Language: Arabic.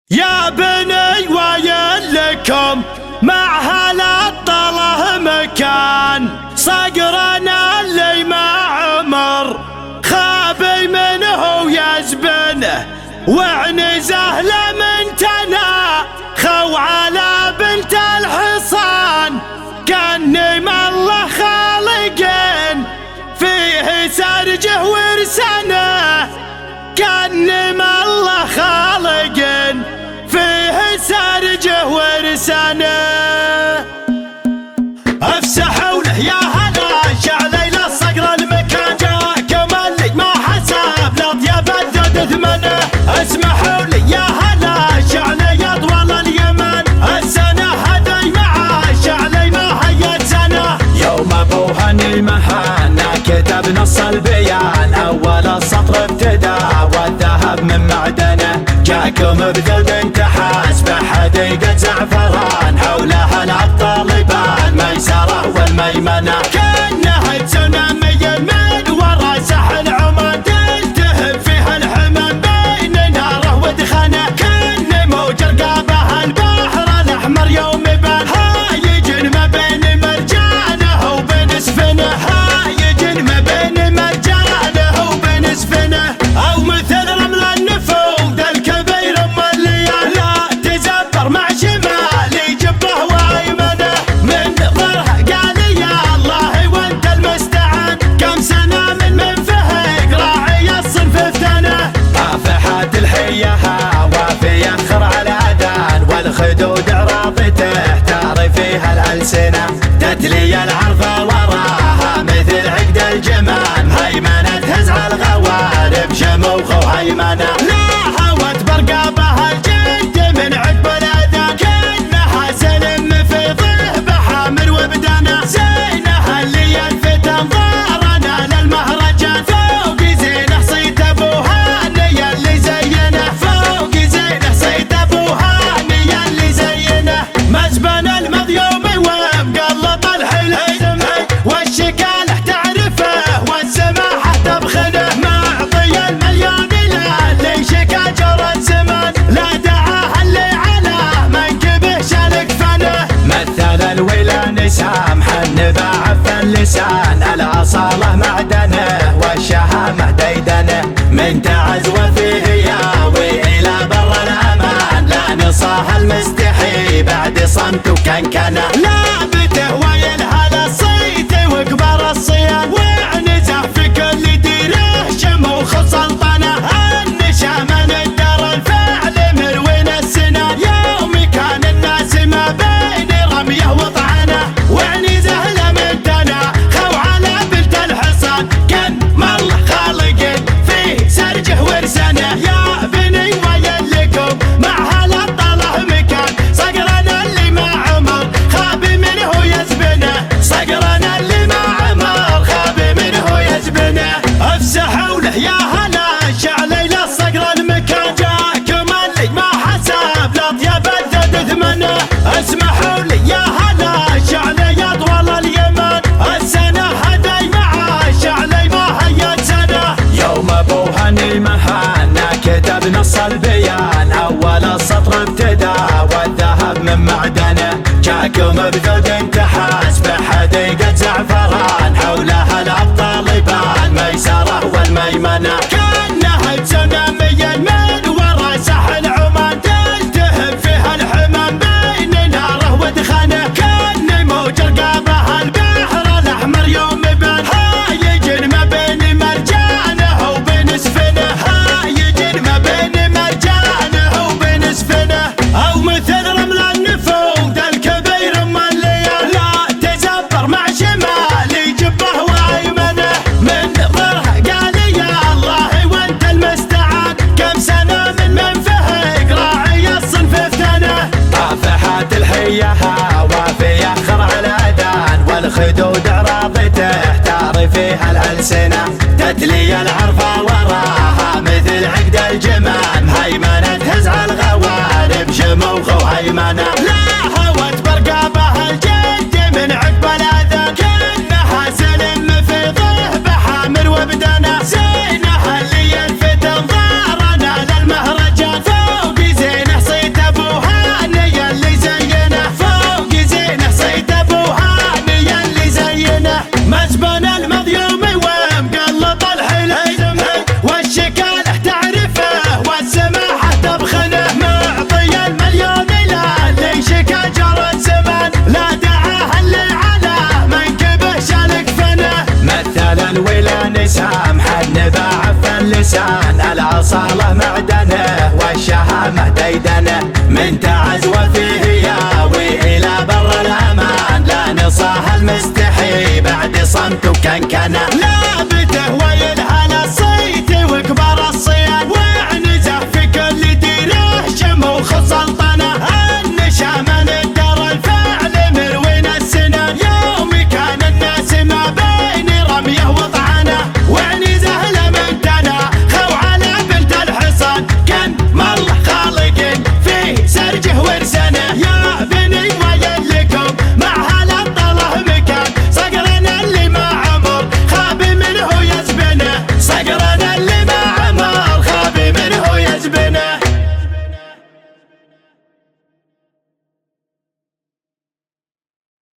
يا بني ويل لكم مع هالطله مكان صقرنا اللي ما عمر خابي منه يزبنه وعنزه لمن تنا خو على بنت الحصان كان ما الله خالقين فيه سرجه ورسنه كان ما الله خالقين فيه سرجه ورسنه افسحوا له يا هلا شعلي للصقر المكان جاكم اللي ما حسب لطيب الذود ثمنه اسمحوا لي يا هلا شعلي اطول اليمن السنه هدي مع شعلي ما هي سنه يوم ابوها المهانه كتب نص البيان اول السطر ابتدى والذهب من معدنه جاكم بذل تحاس بحديقه زعفران حولها الطالبان ميسره والميمنه كانها تسونامي من ورا ساحل عمان تلتهب فيها الحمام بين ناره ودخانه كان موج رقابها البحر الاحمر يوم بان هايجن ما بين مرجانه وبين سفنه هايجن ما بين مرجانه وبين سفنه او مثل رمل النفود الكبير ام الليال لا تزبر مع شمالي جبه وايمنه من ظهرها قال يا الله وانت المستعان كم سنه من فهق راعي الصنف افتنه طافحات الحيها وفي يخر على اذان والخدود عراضته تاري فيها الالسنه تتلي العرض وراها مثل عقد الجمان هيمنه تهزع الغوارب شموخ وهيمنه لا هوت برقابها الجد من عقب الاذان كانها سلم في ضهب حامل وبدانه زينها اللي الفتن ضارنا للمهرجان فوق زينه صيت ابو هاني اللي زينه فوق زينه صيت ابو هاني اللي زينه مزبن المضيوم ومقلط الحلم والشكاله تعرفه والسماحه تبخنه معطي المليون اللي شكا جرى الزمان لا دعاه اللي على منكبه شالك فنه مثل الولا نسام حن بعف اللسان الاصاله معدنه والشهامه ديدنه من تعز وفيه ياوي الى بر الامان لا نصاها المستحي بعد صمت وكنكنه لابته ويل هلا الصيت وكبر الصيان وعنزه في كل ديره شموخ سلطنه النشا من الدار الفعل مروين السنان يوم كان الناس ما بين رميه وطعنه وعنزه لمن تنا خو على بنت الحصان كان ما الله خالقين فيه سرجه ورسنه يا بني ويل لكم مع هالطله مكان صقرنا اللي ما عمر خابي منه يزبنه صقرنا اللي ما عمر خابي منه يزبنه افسحوا له يا هلا شعلي للصقر المكان جاكم اللي ما حسب لطيب الذود ثمنه اسمحوا لي يا هلا شعلي اطول اليمن السنه هدي مع شعلي ما هي سنه يوم ابوها المهانه كتب نص البيان اول السطر ابتدى والذهب من معدنه جاكم بذود تحاس بحديقه زعفران حولها الطالبان ميسره والميمنه كانها تسونامي من ورا ساحل عمان تلتهب فيها الحمام بين ناره ودخانه كان موج رقابها البحر الاحمر يوم بان هايجن ما بين مرجانه وبين سفنه هايجن ما بين مرجانه وبين سفنه او مثل رمل النفود الكبير ام الليال لا تزبر مع شمالي جبه وايمنه من ظهرها قال يا الله وانت المستعان كم سنه من فهق راعي الصنف افتنه طافحات الحيها وفي يخر على اذان والخدود عراضته تاري فيها الالسنه تتلي العرفه وراها مثل عقد الجمان هيمنه تهزع الغوارب شموخ وهيمنه لا هوت برقابها الجد من عقب الاذان كانها سلم في ضهب حامل وبدانه زينها اللي الفتن ضارنا للمهرجان فوق زينه صيت ميدانه من تعز